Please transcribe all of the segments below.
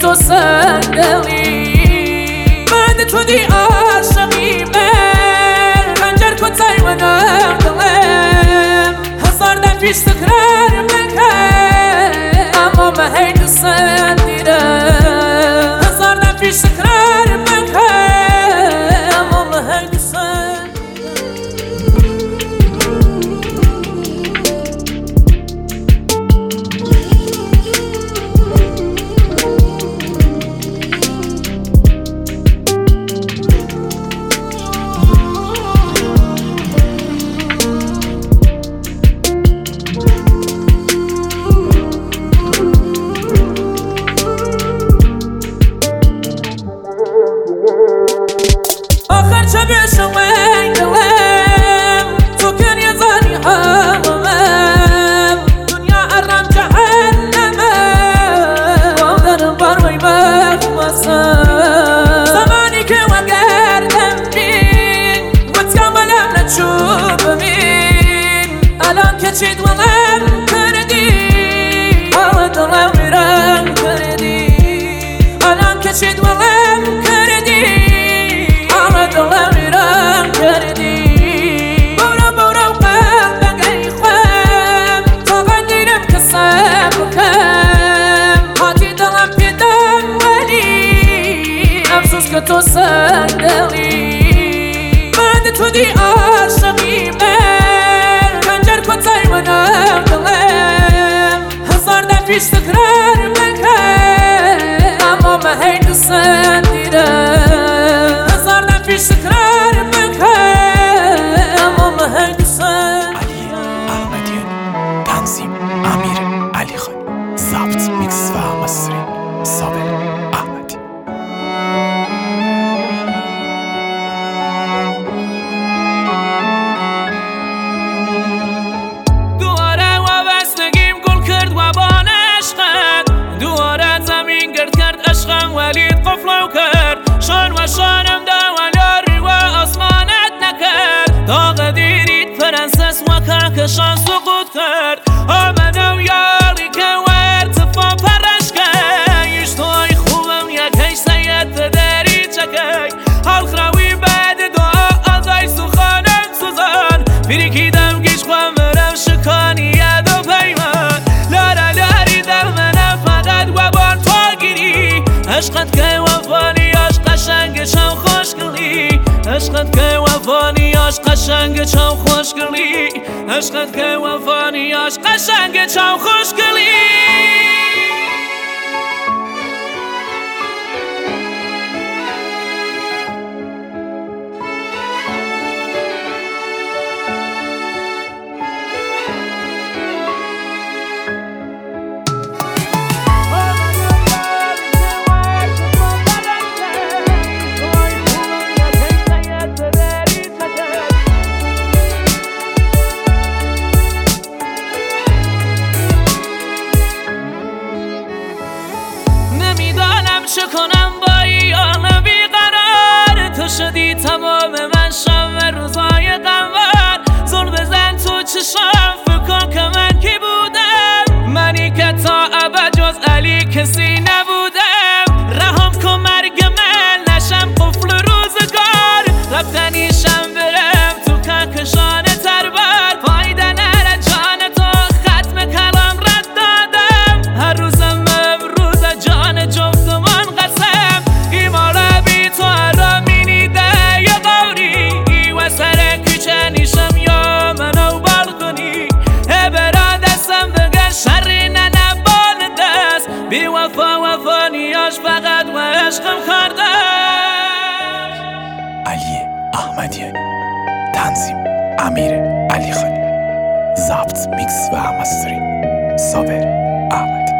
تو صندلی من تو دی عاشقی من خنجر کتای منم دلم هزار دم پیش تکرار بکن اما من هی دوستم دیدم هزار دم پیش تکرار بکن اما من هی دوستم چه بشم این دلم تو کن یه زنی همم دنیا ارم جهنمه مادرم بروی مخمسم زمانی که وگردم بین گوت کاملم نچوب بین الان که چید ولم کردی حال دلم میرم کردی الان که چید ولم کردی دلم میرم کردی برو قلبم ای خوام تا قدیرم که صبر کم حاتی دلم پیدم ولی افسوس که تو صندلی من تو دی عاشقی من خنجر کتای منم دلم هزار دم پیش تکرار بکن اما من هی دوستم دیدم پیش تکرار بکن اما من دوستم علی احمدیان تنظیم امیر علی خان ضبط میکس و مستری صابر احمدی دواره وابستگیم گل کرد و بان عشقت دواره زمین گرد کرد عشقم ولی قفلو کرد شان و شانم داغ دیرید پرنسس و کهکشان سقوط کرد آمدم یاری که ارتفاع پرش کرد ایش توی خوبم یکی سید داری چکی حال خراوی بعد دعا آزای سخانم سوزان بریکیدم گیش خواه مرم شکانی ید و پیمان لارا لاری در منم فقط و بان تا گیری عشقت که وفانیاش قشنگ چم خوشگلی عشقت که وفانیاش قشنگ چم خوشگلی عشقت که وفانیاش قشنگ چم خوشگلی چه کنم با ایان بیقرار تو شدی تمام من شب روزای قمر زل بزن تو چشم فکر کن که من کی بودم منی که تا ابد جز علی کسی نبودم رحم کن مرگ من نشم قفل روزگار رفتنیشم برم تو کهکشان تربر فایده نره جان تو ختم کلام رد دادم هر روزم امروز جان جفتم بی وفا وفانیاش فقط و عشقم خورده علی احمدیانی تنظیم امیر علی خان ضبط میکس و مستری صابر احمدی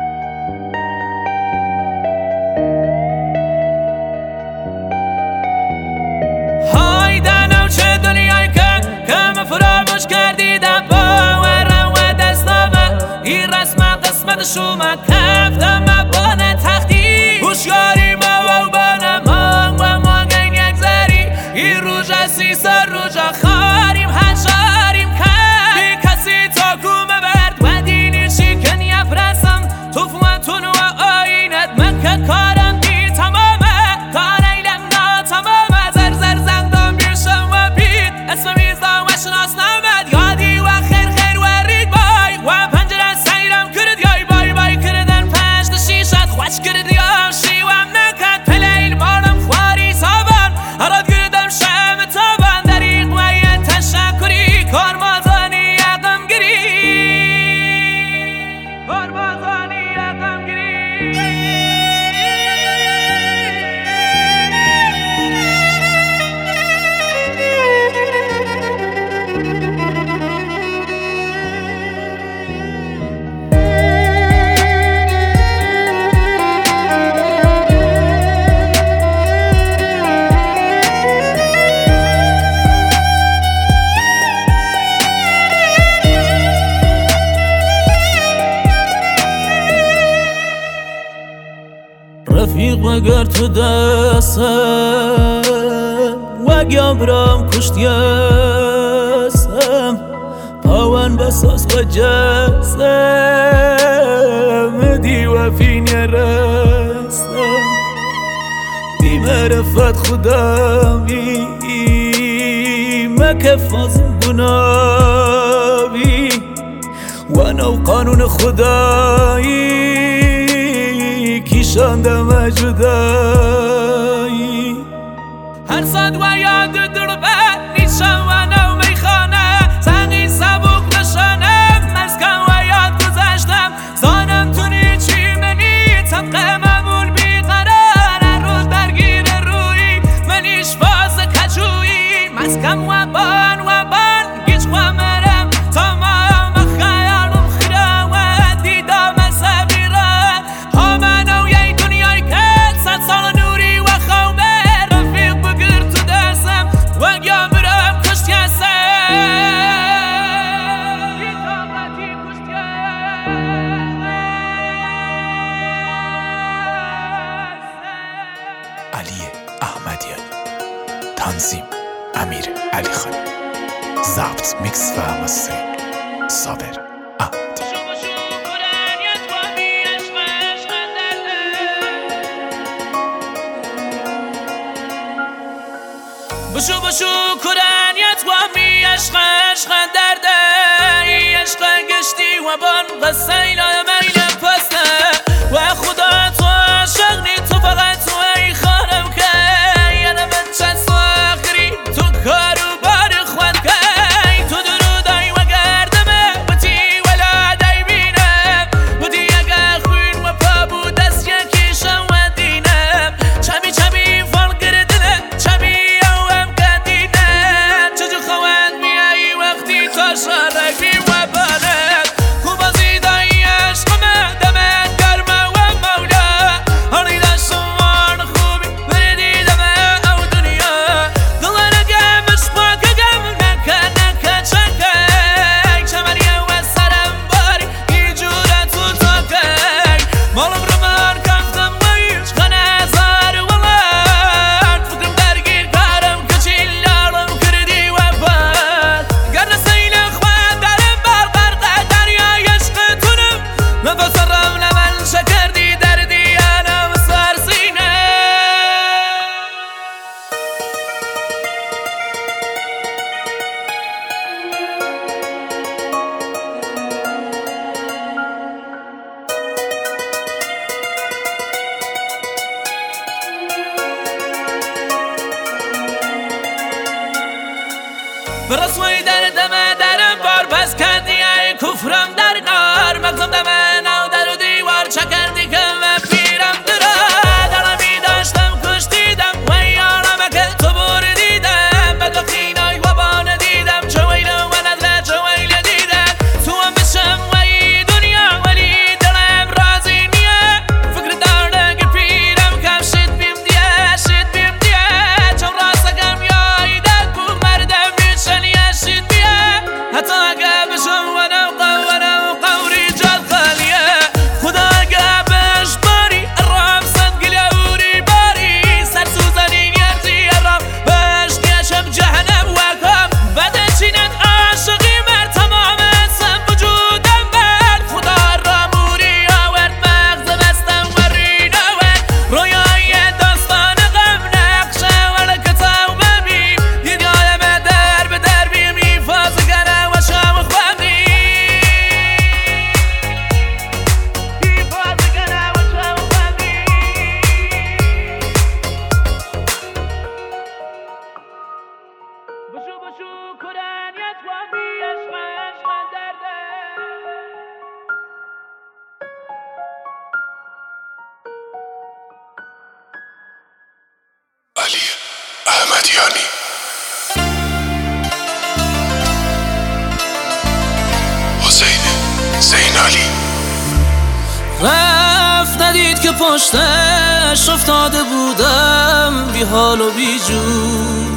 های دنو چه دنیایی که فراموش کردیدم باورم و دستامه این رسم قسمت شما کفتم بانه تختی هوشیاری ما و بانه مانگ و مانگین یک زری این روژه سی سر روژه خاریم هنشاریم کرد بی کسی تا گومه برد و دینی شکن یفرسم توفوانتون و آینت من که وگر تو دستم وگم برم کشتیسم پاون بساس و جسم دی و فین رستم دی معرفت خداوی مکفاز گناوی و نو قانون خدایی کیشاندم جدایی هر صد و یاد دربه نیشم و نو میخانه سنگی سبک نشانم مسکن و یاد گذشتم زانم تونی چی منی طبق معمول بیقرار روز درگیر روی منیش باز کجویی مسکن و بان گیج و مرم تمام خیالم خیره و دیدم سبیره ها منو یه دنیای کل صد سال نوری و خوبه رفیق بگیر تو دستم و گم برم کشتی هستم علی احمدیانی، تنظیم امیر علی خان، ضبط میکس و مستری صابر احمدی. بشو کرانیت و می عشق درده ای عشق گشتی و بان قصه میل پسته و خدا تو عاشقنی تو فقط تو ای خانم که یعنی من چند سو آخری تو کارو بار خود که تو درودای و گردمه بودی ولادای بینم بودی اگه خوین و پا بود از یکیشم و دینم چمی فال گردنه چمی شارکی و بالت خوب از ایدای عشقمه دمت گرمه و مولا هری داشتوان خوبی بردی دمه او دنیا دلانه گمش پاکه گم نکه چکه چمریه و سرم باری ای جوره تو تاکه مالم رو من کفتم و ایچ خانه زار ولد فکرم درگیر کارم کچیلارم کردی و باد گرنه نفسرم لمن شکردی دردی انا مسار سینه برسوی درم بار پس کردی ای کفرم در نار مغزم دمه نو در و دیوار چکردی که و پیرم درمی داشتم کش دیدم و یارم که تو بردیدم بدبختی نای و بانه دیدم چه ویل و ندره چه ویل دیدم تو هم بشم و ای دنیا ولی دلم رازی نیه فکر دارده که پیرم کم شد بیم دیه چون راستگم یای در کو مردم بیشنیه شد بیه حتی اگه بشم و نو قوری جاد خالیه خدا اگه بش باری الرام صد گلیوری باری سر سوزنین یرزی الرام بش نیشم جهنم وکم بده چینت عاشقی مر تمام اسم وجودم بر خدا راموری آورد مغز بستم و ریناورد رویای داستان غم نقشه ول کتاب ببین دیدیم در به در بیم ایفاز گره و شام خوابی بشو کرانیت و بی عشق درده علی احمدیانی. حسین زینالی رفت ندید که پشتش افتاده بودم بی حال و بی جور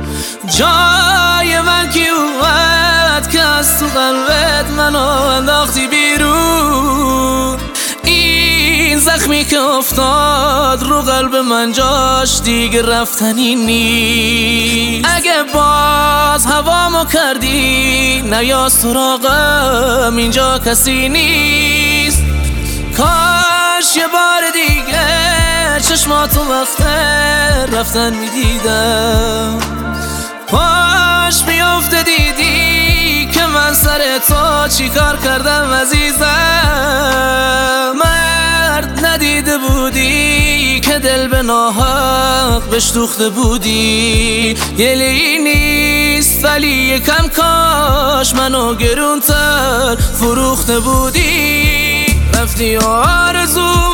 جای من کی اومد که از تو قلبت منو انداختی بیرون این زخم زخمی که افتاد رو قلب من جاش دیگه رفتنی نیست. اگه باز هوامو کردی نیا سراغم، اینجا کسی نیست. کاش یه بار دیگه چشماتو وقت رفتن میدیدم، پاش میافته دیدی که من سر تو چی کار کردم عزیزم. مرد ندیده بودی که دل به ناحق بهش دوخته بودی. گلی نیست ولی یکم کاش منو گرونتر فروخته بودی. رفتی آرزوم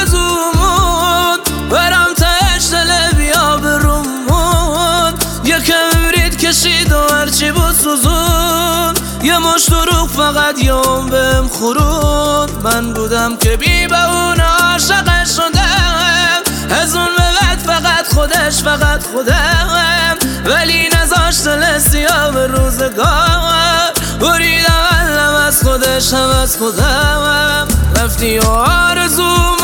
برام تش دل بیا برومون. یکم برید کشید و هرچی بود سوزون. یه مشت دروغ فقط یوم بهم خورون. من بودم که بی به اون عاشقش شدم، از اون به بعد فقط خودم. ولی نذاشت دل سیاه به روزگار، بریدم علم از خودش هم از خودم. رفتی و آرزومون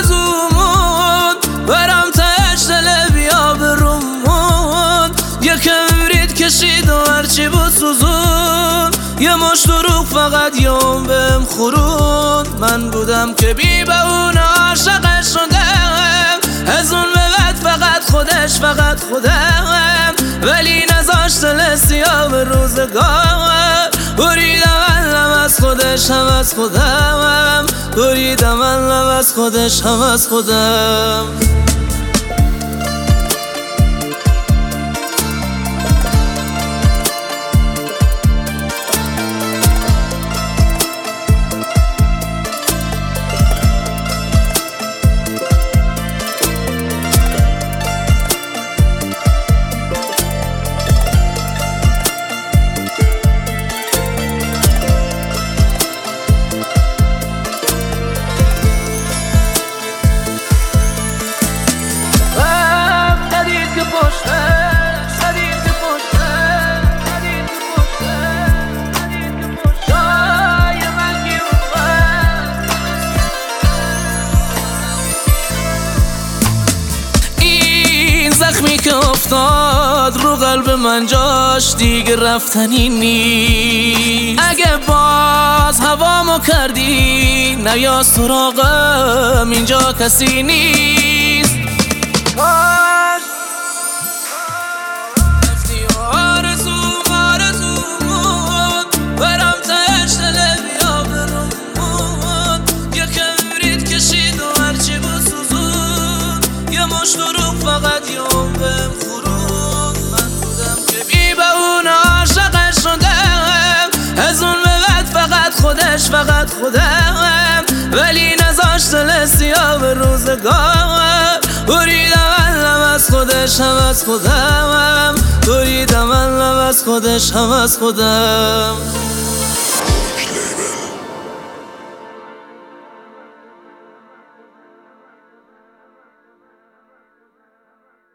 برام تش دل بیا برومون. یکم برید کشید و هرچی بود سوزون. یه مشت دروغ فقط یوم بهم خورون. من بودم که بی به اون عاشقش شدم، از اون به بعد فقط خودم. ولی نذاشت دل سیاه به روزگار، بریدم علم از خودش هم از خودم. بریدم علم از خودش هم از خودم. زخمی که افتاد رو قلب من جاش دیگه رفتنی نیست. اگه باز هوامو کردی نیا سراغم، اینجا کسی نیست. کاش رفتی آرزومون برام تش دل بیا برومون. یکم برید کشید و هرچی بود سوزون. یه مشت دروغ فقط یوم بهم خورون. من بودم که بی به اون عاشقش شدم، از اون به بعد فقط خودم. ولی نذاشت دل سیاه به روزگار، بریدم علم از خودش هم از خودم. بریدم علم از خودش هم از خودم.